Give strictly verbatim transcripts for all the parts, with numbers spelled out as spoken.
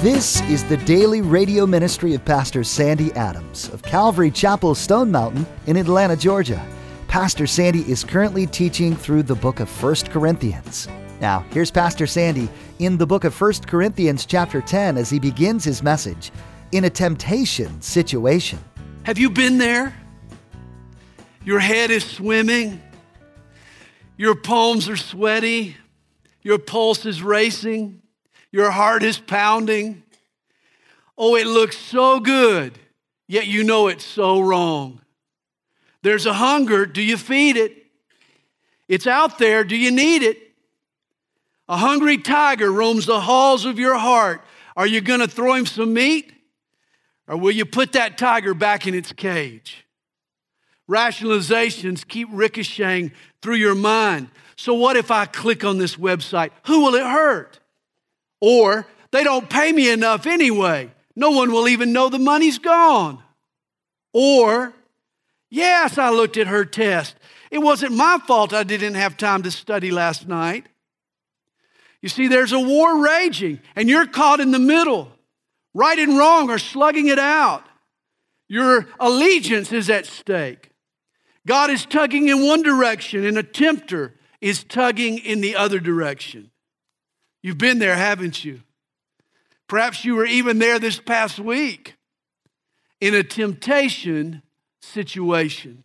This is the daily radio ministry of Pastor Sandy Adams of Calvary Chapel, Stone Mountain in Atlanta, Georgia. Pastor Sandy is currently teaching through the book of First Corinthians. Now, here's Pastor Sandy in the book of First Corinthians chapter ten as he begins his message, In a Temptation Situation. Have you been there? Your head is swimming. Your palms are sweaty. Your pulse is racing. Your heart is pounding. Oh, it looks so good, yet you know it's so wrong. There's a hunger. Do you feed it? It's out there. Do you need it? A hungry tiger roams the halls of your heart. Are you going to throw him some meat? Or will you put that tiger back in its cage? Rationalizations keep ricocheting through your mind. So what if I click on this website? Who will it hurt? Or they don't pay me enough anyway. No one will even know the money's gone. Or, yes, I looked at her test. It wasn't my fault I didn't have time to study last night. You see, there's a war raging, and you're caught in the middle. Right and wrong are slugging it out. Your allegiance is at stake. God is tugging in one direction, and a tempter is tugging in the other direction. You've been there, haven't you? Perhaps you were even there this past week in a temptation situation.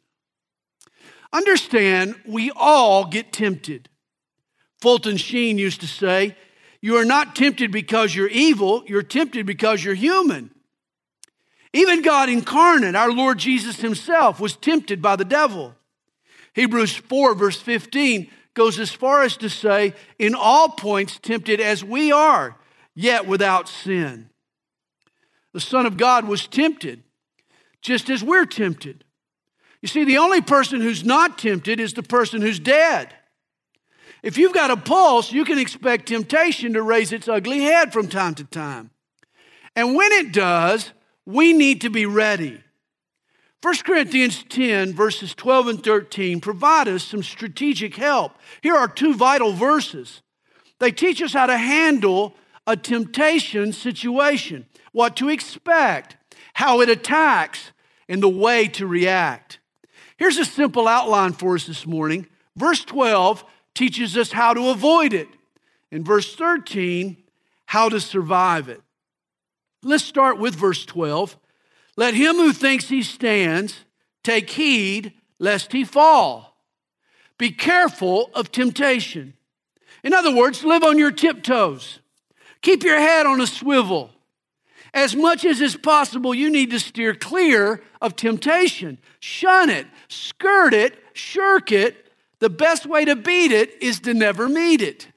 Understand, we all get tempted. Fulton Sheen used to say, you are not tempted because you're evil, you're tempted because you're human. Even God incarnate, our Lord Jesus himself, was tempted by the devil. Hebrews four verse fifteen goes as far as to say, in all points tempted as we are, yet without sin. The Son of God was tempted, just as we're tempted. You see, the only person who's not tempted is the person who's dead. If you've got a pulse, you can expect temptation to raise its ugly head from time to time. And when it does, we need to be ready. First Corinthians ten, verses twelve and thirteen, provide us some strategic help. Here are two vital verses. They teach us how to handle a temptation situation, what to expect, how it attacks, and the way to react. Here's a simple outline for us this morning. Verse twelve teaches us how to avoid it. And verse thirteen, how to survive it. Let's start with verse twelve. Let him who thinks he stands take heed lest he fall. Be careful of temptation. In other words, live on your tiptoes. Keep your head on a swivel. As much as is possible, you need to steer clear of temptation. Shun it, skirt it, shirk it. The best way to beat it is to never meet it.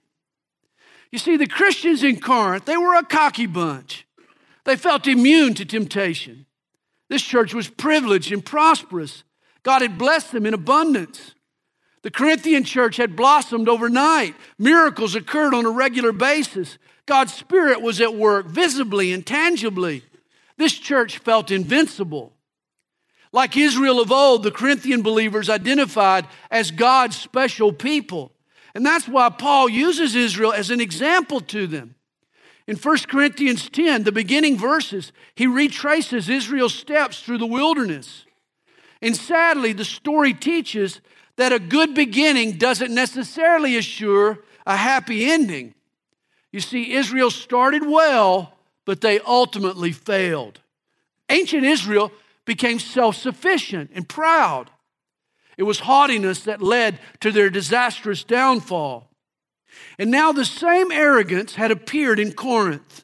You see, the Christians in Corinth, they were a cocky bunch. They felt immune to temptation. This church was privileged and prosperous. God had blessed them in abundance. The Corinthian church had blossomed overnight. Miracles occurred on a regular basis. God's Spirit was at work visibly and tangibly. This church felt invincible. Like Israel of old, the Corinthian believers identified as God's special people. And that's why Paul uses Israel as an example to them. In First Corinthians ten, the beginning verses, he retraces Israel's steps through the wilderness. And sadly, the story teaches that a good beginning doesn't necessarily assure a happy ending. You see, Israel started well, but they ultimately failed. Ancient Israel became self-sufficient and proud. It was haughtiness that led to their disastrous downfall. And now the same arrogance had appeared in Corinth.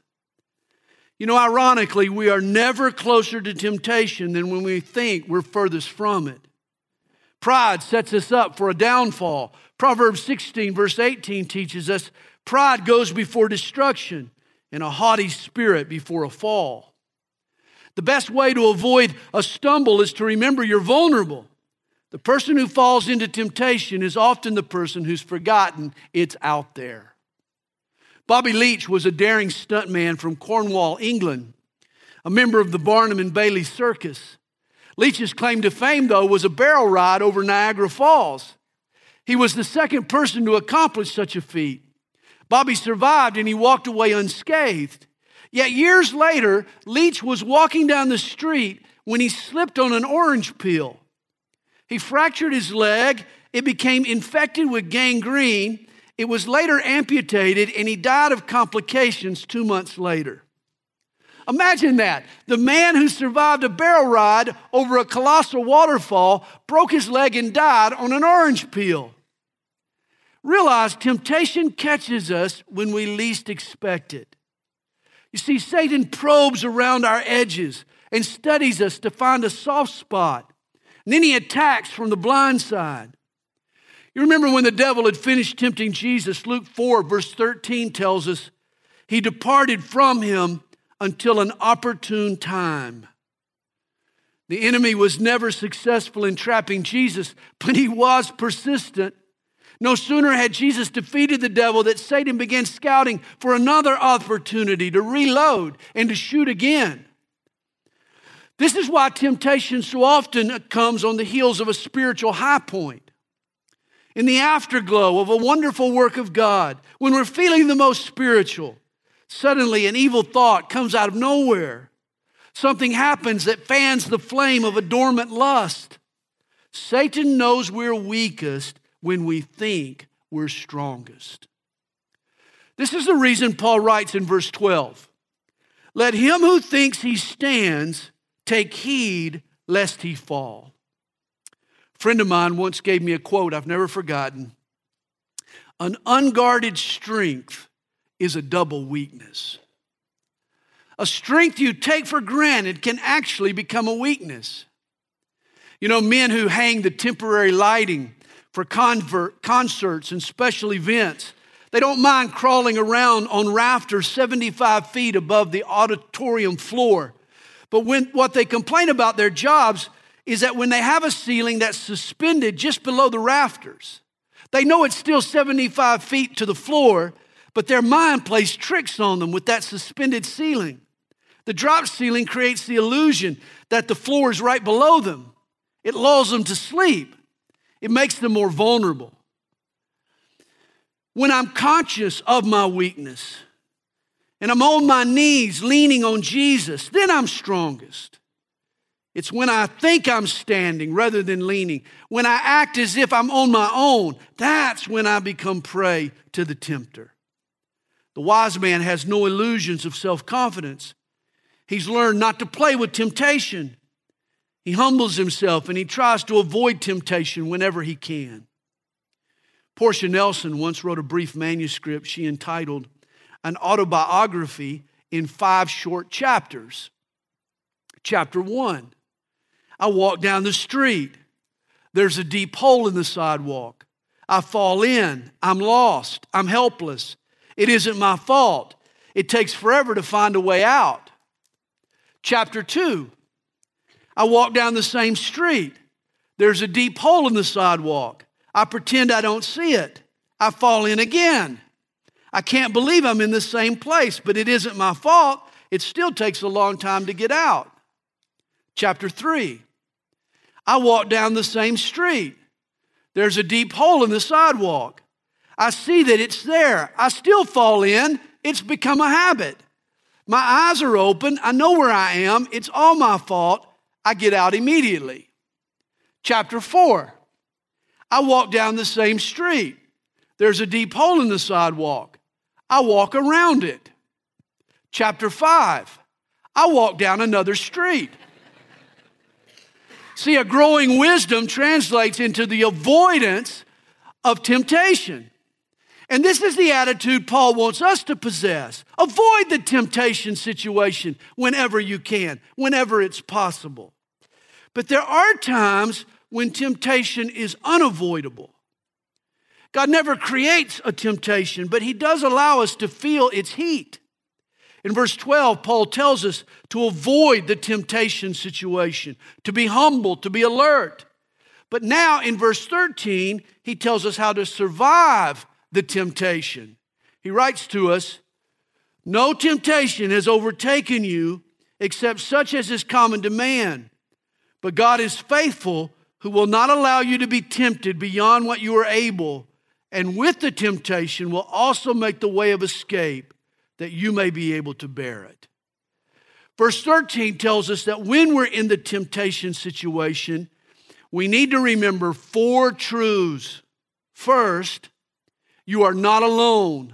You know, ironically, we are never closer to temptation than when we think we're furthest from it. Pride sets us up for a downfall. Proverbs sixteen, verse eighteen teaches us, pride goes before destruction and a haughty spirit before a fall. The best way to avoid a stumble is to remember you're vulnerable. The person who falls into temptation is often the person who's forgotten it's out there. Bobby Leach was a daring stuntman from Cornwall, England, a member of the Barnum and Bailey Circus. Leach's claim to fame, though, was a barrel ride over Niagara Falls. He was the second person to accomplish such a feat. Bobby survived and he walked away unscathed. Yet years later, Leach was walking down the street when he slipped on an orange peel. He fractured his leg. It became infected with gangrene. It was later amputated, and he died of complications two months later. Imagine that. The man who survived a barrel ride over a colossal waterfall broke his leg and died on an orange peel. Realize temptation catches us when we least expect it. You see, Satan probes around our edges and studies us to find a soft spot. And then he attacks from the blind side. You remember when the devil had finished tempting Jesus, Luke four verse thirteen tells us, he departed from him until an opportune time. The enemy was never successful in trapping Jesus, but he was persistent. No sooner had Jesus defeated the devil that Satan began scouting for another opportunity to reload and to shoot again. This is why temptation so often comes on the heels of a spiritual high point. In the afterglow of a wonderful work of God, when we're feeling the most spiritual, suddenly an evil thought comes out of nowhere. Something happens that fans the flame of a dormant lust. Satan knows we're weakest when we think we're strongest. This is the reason Paul writes in verse twelve, let him who thinks he stands take heed lest he fall. A friend of mine once gave me a quote I've never forgotten. An unguarded strength is a double weakness. A strength you take for granted can actually become a weakness. You know, men who hang the temporary lighting for convert, concerts and special events, they don't mind crawling around on rafters seventy-five feet above the auditorium floor. But when what they complain about their jobs is that when they have a ceiling that's suspended just below the rafters, they know it's still seventy-five feet to the floor, but their mind plays tricks on them with that suspended ceiling. The drop ceiling creates the illusion that the floor is right below them. It lulls them to sleep. It makes them more vulnerable. When I'm conscious of my weakness and I'm on my knees leaning on Jesus, then I'm strongest. It's when I think I'm standing rather than leaning. When I act as if I'm on my own, that's when I become prey to the tempter. The wise man has no illusions of self-confidence. He's learned not to play with temptation. He humbles himself and he tries to avoid temptation whenever he can. Portia Nelson once wrote a brief manuscript she entitled An Autobiography in Five Short Chapters. Chapter one, I walk down the street. There's a deep hole in the sidewalk. I fall in. I'm lost. I'm helpless. It isn't my fault. It takes forever to find a way out. Chapter two, I walk down the same street. There's a deep hole in the sidewalk. I pretend I don't see it. I fall in again. I can't believe I'm in the same place, but it isn't my fault. It still takes a long time to get out. Chapter three, I walk down the same street. There's a deep hole in the sidewalk. I see that it's there. I still fall in. It's become a habit. My eyes are open. I know where I am. It's all my fault. I get out immediately. Chapter four, I walk down the same street. There's a deep hole in the sidewalk. I walk around it. Chapter five, I walk down another street. See, a growing wisdom translates into the avoidance of temptation. And this is the attitude Paul wants us to possess. Avoid the temptation situation whenever you can, whenever it's possible. But there are times when temptation is unavoidable. God never creates a temptation, but he does allow us to feel its heat. In verse twelve, Paul tells us to avoid the temptation situation, to be humble, to be alert. But now in verse thirteen, he tells us how to survive the temptation. He writes to us, no temptation has overtaken you except such as is common to man. But God is faithful, who will not allow you to be tempted beyond what you are able, and with the temptation will also make the way of escape that you may be able to bear it. Verse thirteen tells us that when we're in the temptation situation, we need to remember four truths. First, you are not alone.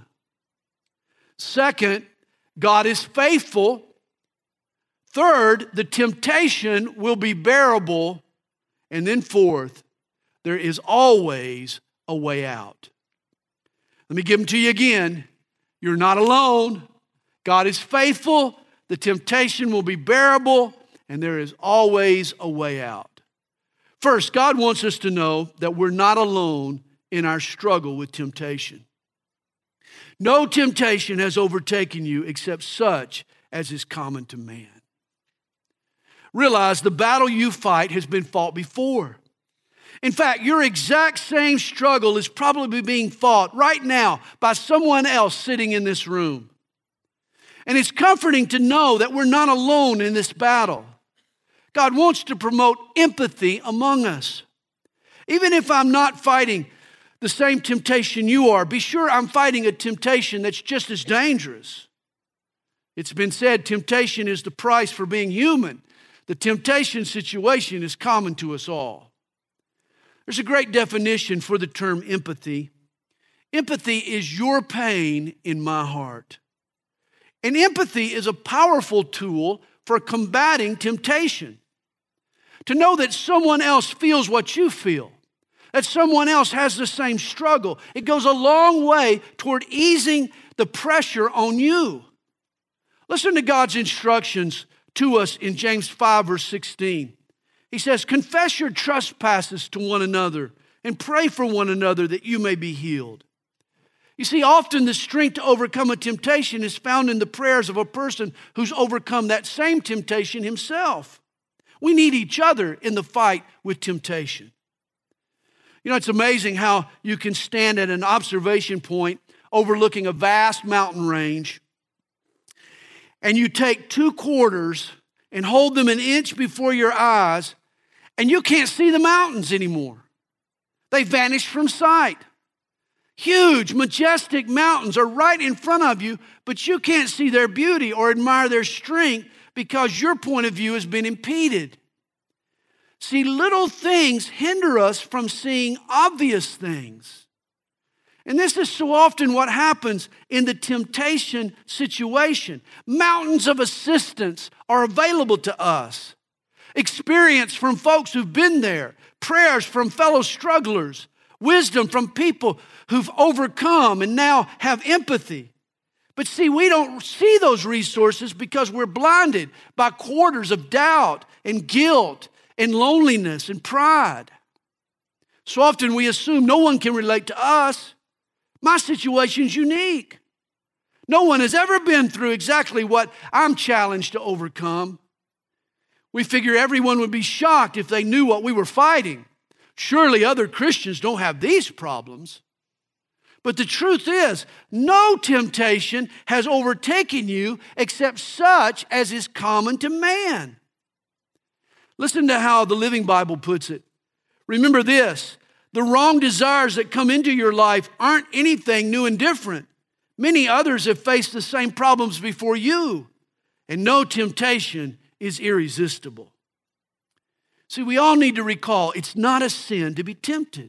Second, God is faithful. Third, the temptation will be bearable. And then fourth, there is always a way out. Let me give them to you again. You're not alone. God is faithful. The temptation will be bearable, and there is always a way out. First, God wants us to know that we're not alone in our struggle with temptation. No temptation has overtaken you except such as is common to man. Realize the battle you fight has been fought before. In fact, your exact same struggle is probably being fought right now by someone else sitting in this room. And it's comforting to know that we're not alone in this battle. God wants to promote empathy among us. Even if I'm not fighting the same temptation you are, be sure I'm fighting a temptation that's just as dangerous. It's been said temptation is the price for being human. The temptation situation is common to us all. There's a great definition for the term empathy. Empathy is your pain in my heart. And empathy is a powerful tool for combating temptation. To know that someone else feels what you feel, that someone else has the same struggle, it goes a long way toward easing the pressure on you. Listen to God's instructions to us in James five, verse sixteen. He says, confess your trespasses to one another and pray for one another that you may be healed. You see, often the strength to overcome a temptation is found in the prayers of a person who's overcome that same temptation himself. We need each other in the fight with temptation. You know, it's amazing how you can stand at an observation point overlooking a vast mountain range, and you take two quarters and hold them an inch before your eyes, and you can't see the mountains anymore. They vanished from sight. Huge, majestic mountains are right in front of you, but you can't see their beauty or admire their strength because your point of view has been impeded. See, little things hinder us from seeing obvious things. And this is so often what happens in the temptation situation. Mountains of assistance are available to us. Experience from folks who've been there. Prayers from fellow strugglers. Wisdom from people who've overcome and now have empathy. But see, we don't see those resources because we're blinded by quarters of doubt and guilt and loneliness and pride. So often we assume no one can relate to us. My situation's unique. No one has ever been through exactly what I'm challenged to overcome. We figure everyone would be shocked if they knew what we were fighting. Surely other Christians don't have these problems. But the truth is, no temptation has overtaken you except such as is common to man. Listen to how the Living Bible puts it. Remember this, the wrong desires that come into your life aren't anything new and different. Many others have faced the same problems before you, and no temptation is irresistible. See, we all need to recall it's not a sin to be tempted.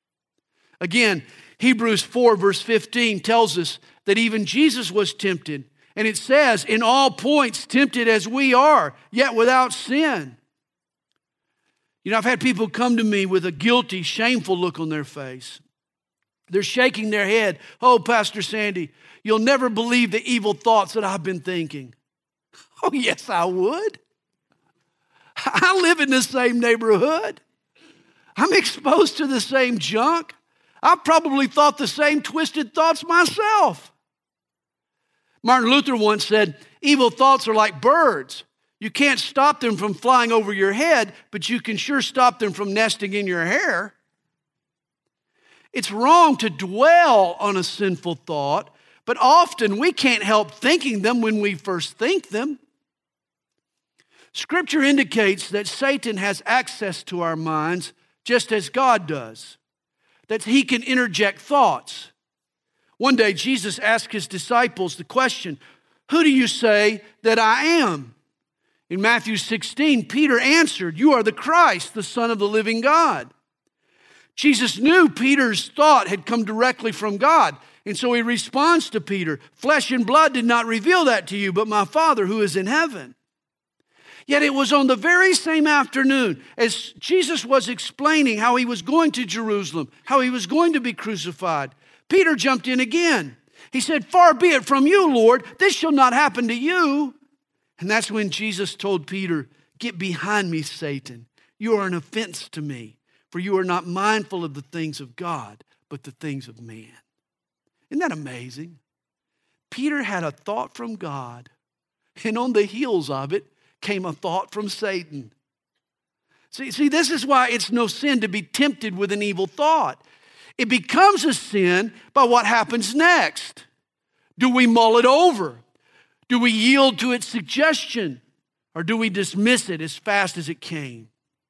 Again, Hebrews four verse fifteen tells us that even Jesus was tempted. And it says, in all points tempted as we are, yet without sin. You know, I've had people come to me with a guilty, shameful look on their face. They're shaking their head. Oh, Pastor Sandy, you'll never believe the evil thoughts that I've been thinking. Oh, yes, I would. I live in the same neighborhood. I'm exposed to the same junk. I've probably thought the same twisted thoughts myself. Martin Luther once said, evil thoughts are like birds. You can't stop them from flying over your head, but you can sure stop them from nesting in your hair. It's wrong to dwell on a sinful thought, but often we can't help thinking them when we first think them. Scripture indicates that Satan has access to our minds just as God does, that he can interject thoughts. One day, Jesus asked his disciples the question, "Who do you say that I am?" In Matthew sixteen, Peter answered, "You are the Christ, the Son of the living God." Jesus knew Peter's thought had come directly from God, and so he responds to Peter, "Flesh and blood did not reveal that to you, but my Father who is in heaven." Yet it was on the very same afternoon as Jesus was explaining how he was going to Jerusalem, how he was going to be crucified, Peter jumped in again. He said, "Far be it from you, Lord, this shall not happen to you." And that's when Jesus told Peter, "Get behind me, Satan. You are an offense to me, for you are not mindful of the things of God, but the things of man." Isn't that amazing? Peter had a thought from God, and on the heels of it came a thought from Satan. See, see, this is why it's no sin to be tempted with an evil thought. It becomes a sin by what happens next. Do we mull it over? Do we yield to its suggestion? Or do we dismiss it as fast as it came?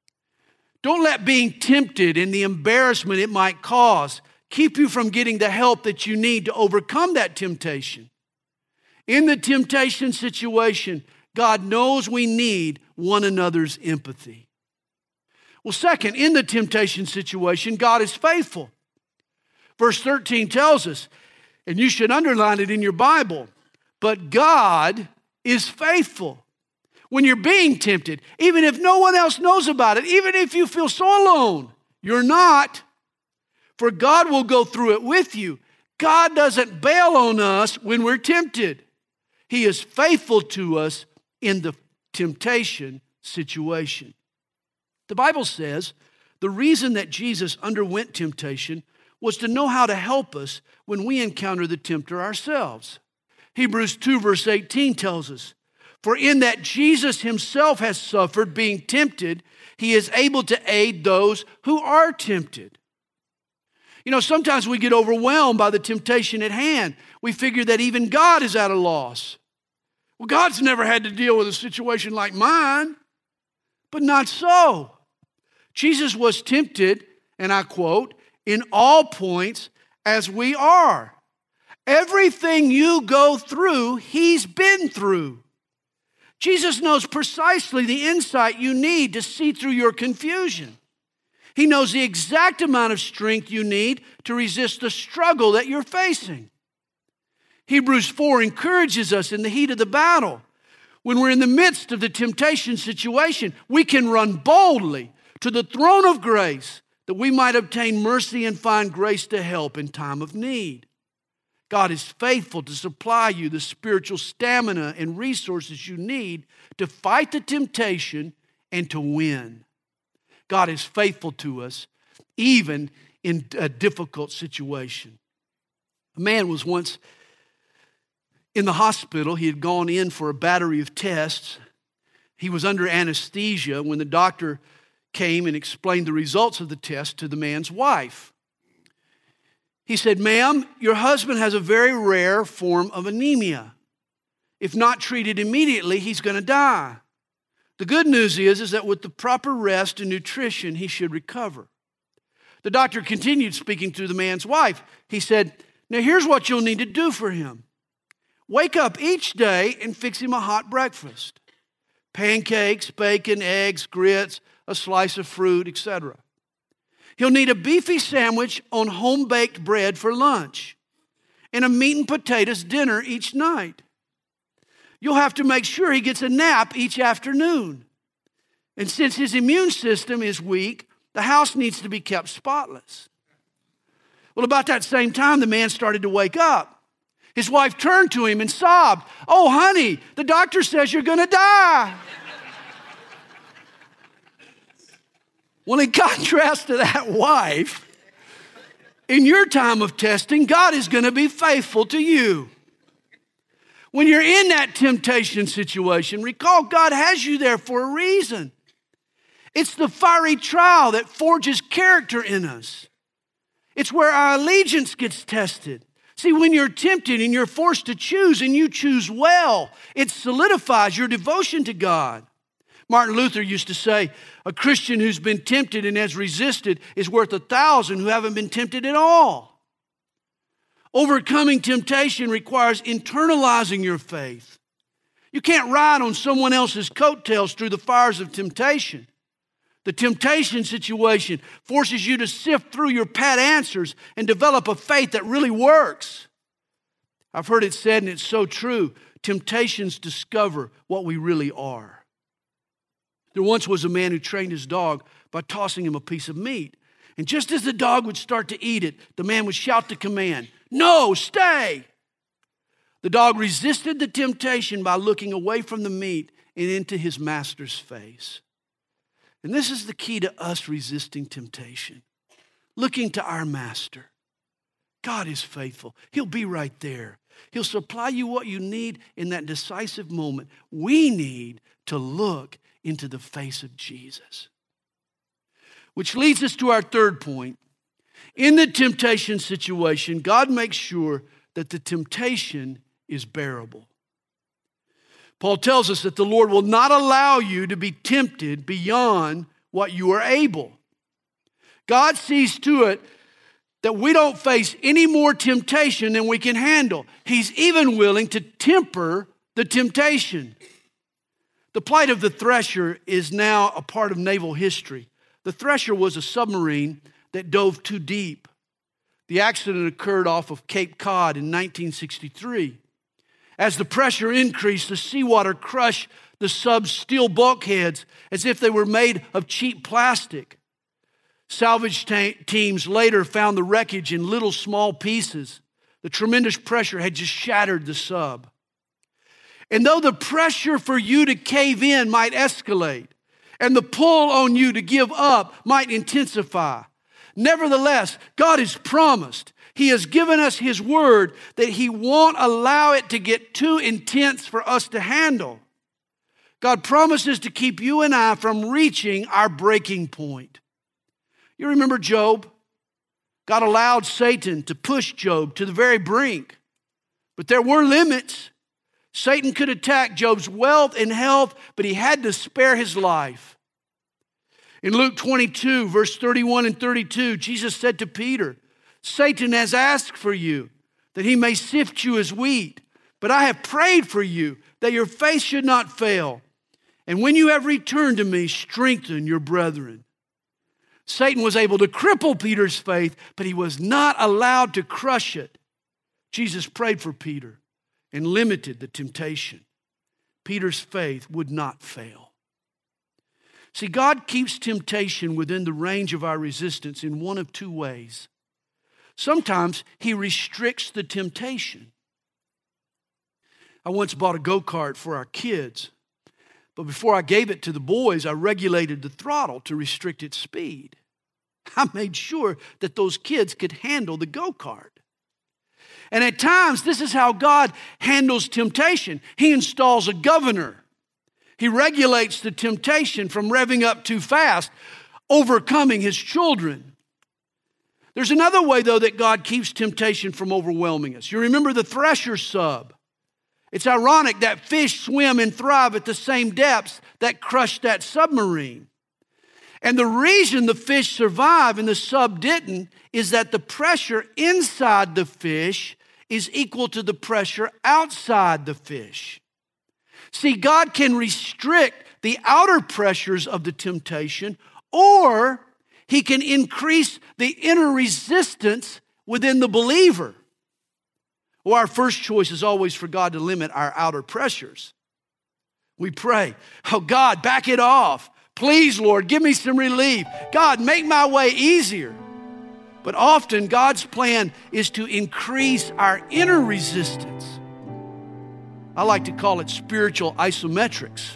Don't let being tempted and the embarrassment it might cause keep you from getting the help that you need to overcome that temptation. In the temptation situation, God knows we need one another's empathy. Well, second, in the temptation situation, God is faithful. Verse thirteen tells us, and you should underline it in your Bible, but God is faithful. When you're being tempted, even if no one else knows about it, even if you feel so alone, you're not. For God will go through it with you. God doesn't bail on us when we're tempted. He is faithful to us in the temptation situation. The Bible says the reason that Jesus underwent temptation was to know how to help us when we encounter the tempter ourselves. Hebrews two verse eighteen tells us, "For in that Jesus himself has suffered being tempted, he is able to aid those who are tempted." You know, sometimes we get overwhelmed by the temptation at hand. We figure that even God is at a loss. Well, God's never had to deal with a situation like mine. But not so. Jesus was tempted, and I quote, "in all points as we are." Everything you go through, he's been through. Jesus knows precisely the insight you need to see through your confusion. He knows the exact amount of strength you need to resist the struggle that you're facing. Hebrews four encourages us in the heat of the battle. When we're in the midst of the temptation situation, we can run boldly to the throne of grace that we might obtain mercy and find grace to help in time of need. God is faithful to supply you the spiritual stamina and resources you need to fight the temptation and to win. God is faithful to us even in a difficult situation. A man was once in the hospital. He had gone in for a battery of tests. He was under anesthesia when the doctor came and explained the results of the test to the man's wife. He said, "Ma'am, your husband has a very rare form of anemia. If not treated immediately, he's going to die. The good news is, is that with the proper rest and nutrition, he should recover." The doctor continued speaking to the man's wife. He said, "Now here's what you'll need to do for him. Wake up each day and fix him a hot breakfast. Pancakes, bacon, eggs, grits, a slice of fruit, et cetera. He'll need a beefy sandwich on home-baked bread for lunch and a meat and potatoes dinner each night. You'll have to make sure he gets a nap each afternoon. And since his immune system is weak, the house needs to be kept spotless." Well, about that same time, the man started to wake up. His wife turned to him and sobbed, "Oh, honey, the doctor says you're going to die." Well, in contrast to that wife, in your time of testing, God is going to be faithful to you. When you're in that temptation situation, recall God has you there for a reason. It's the fiery trial that forges character in us. It's where our allegiance gets tested. See, when you're tempted and you're forced to choose and you choose well, it solidifies your devotion to God. Martin Luther used to say, "A Christian who's been tempted and has resisted is worth a thousand who haven't been tempted at all." Overcoming temptation requires internalizing your faith. You can't ride on someone else's coattails through the fires of temptation. The temptation situation forces you to sift through your pat answers and develop a faith that really works. I've heard it said, and it's so true, temptations discover what we really are. There once was a man who trained his dog by tossing him a piece of meat. And just as the dog would start to eat it, the man would shout the command, "No, stay!" The dog resisted the temptation by looking away from the meat and into his master's face. And this is the key to us resisting temptation. Looking to our master. God is faithful. He'll be right there. He'll supply you what you need in that decisive moment. We need to look into the face of Jesus. Which leads us to our third point. In the temptation situation, God makes sure that the temptation is bearable. Paul tells us that the Lord will not allow you to be tempted beyond what you are able. God sees to it that we don't face any more temptation than we can handle. He's even willing to temper the temptation. The plight of the Thresher is now a part of naval history. The Thresher was a submarine that dove too deep. The accident occurred off of Cape Cod in nineteen sixty-three. As the pressure increased, the seawater crushed the sub's steel bulkheads as if they were made of cheap plastic. Salvage ta- teams later found the wreckage in little small pieces. The tremendous pressure had just shattered the sub. And though the pressure for you to cave in might escalate, and the pull on you to give up might intensify, nevertheless, God has promised, He has given us His word that He won't allow it to get too intense for us to handle. God promises to keep you and I from reaching our breaking point. You remember Job? God allowed Satan to push Job to the very brink. But there were limits. Satan could attack Job's wealth and health, but he had to spare his life. In Luke twenty-two, verse thirty-one and thirty-two, Jesus said to Peter, "Satan has asked for you, that he may sift you as wheat. But I have prayed for you, that your faith should not fail. And when you have returned to me, strengthen your brethren." Satan was able to cripple Peter's faith, but he was not allowed to crush it. Jesus prayed for Peter and limited the temptation. Peter's faith would not fail. See, God keeps temptation within the range of our resistance in one of two ways. Sometimes He restricts the temptation. I once bought a go-kart for our kids, but before I gave it to the boys, I regulated the throttle to restrict its speed. I made sure that those kids could handle the go-kart. And at times, this is how God handles temptation. He installs a governor. He regulates the temptation from revving up too fast, overcoming His children. There's another way, though, that God keeps temptation from overwhelming us. You remember the Thresher sub. It's ironic that fish swim and thrive at the same depths that crushed that submarine. And the reason the fish survive and the sub didn't is that the pressure inside the fish is equal to the pressure outside the fish. See, God can restrict the outer pressures of the temptation, or He can increase the inner resistance within the believer. Well, our first choice is always for God to limit our outer pressures. We pray, "Oh God, back it off. Please, Lord, give me some relief. God, make my way easier." But often God's plan is to increase our inner resistance. I like to call it spiritual isometrics.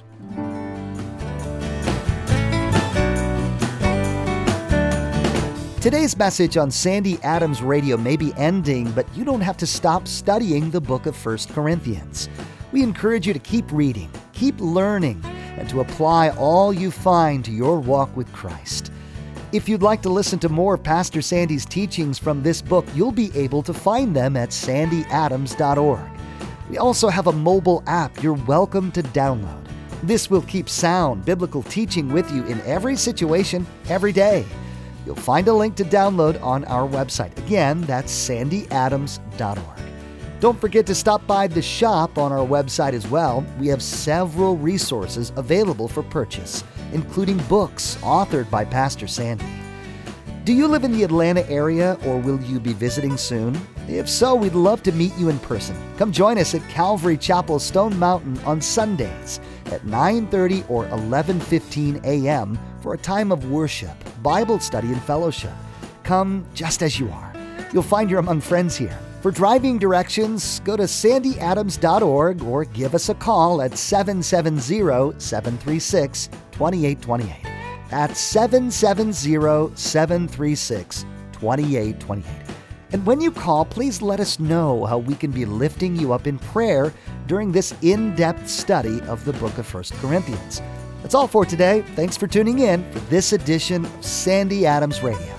Today's message on Sandy Adams Radio may be ending, but you don't have to stop studying the book of First Corinthians. We encourage you to keep reading, keep learning, and to apply all you find to your walk with Christ. If you'd like to listen to more of Pastor Sandy's teachings from this book, you'll be able to find them at sandy adams dot org. We also have a mobile app you're welcome to download. This will keep sound biblical teaching with you in every situation, every day. You'll find a link to download on our website. Again, that's sandy adams dot org. Don't forget to stop by the shop on our website as well. We have several resources available for purchase, including books authored by Pastor Sandy. Do you live in the Atlanta area, or will you be visiting soon? If so, we'd love to meet you in person. Come join us at Calvary Chapel Stone Mountain on Sundays at nine thirty or eleven fifteen a.m. for a time of worship, Bible study, and fellowship. Come just as you are. You'll find you're among friends here. For driving directions, go to sandy adams dot org or give us a call at seven seven zero, seven three six, two eight two eight. That's seven seven zero, seven three six, two eight two eight. And when you call, please let us know how we can be lifting you up in prayer during this in-depth study of the book of First Corinthians. That's all for today. Thanks for tuning in for this edition of Sandy Adams Radio.